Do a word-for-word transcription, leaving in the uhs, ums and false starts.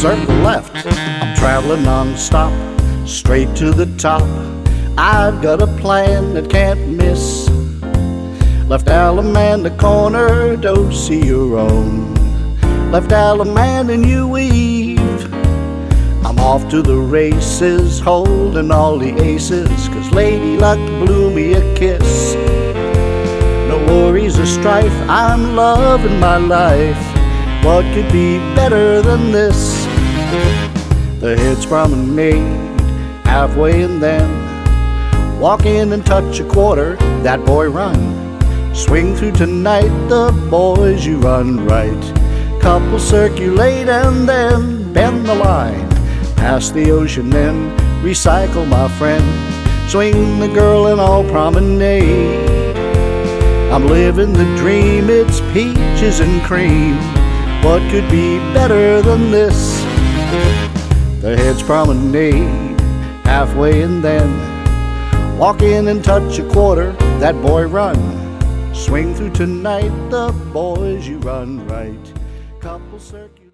circle left. I'm traveling non-stop, straight to the top. I've got a plan that can't miss. Left Alamanda corner, don't see your own. Left Alamanda and you weave. I'm off to the races, holding all the aces, 'cause Lady Luck blew me a kiss. No worries or strife, I'm loving my life. What could be better than this? The Heads promenade, halfway and then walk in and touch a quarter, that boy run. Swing through tonight, the boys you run right. Couple circulate and then bend the line. Past the ocean then, recycle my friend. Swing the girl and all promenade. I'm living the dream, it's peaches and cream. What could be better than this? The Heads promenade, halfway and then walk in and touch a quarter, that boy run. Swing through tonight, the boys you run right. Couple circuits.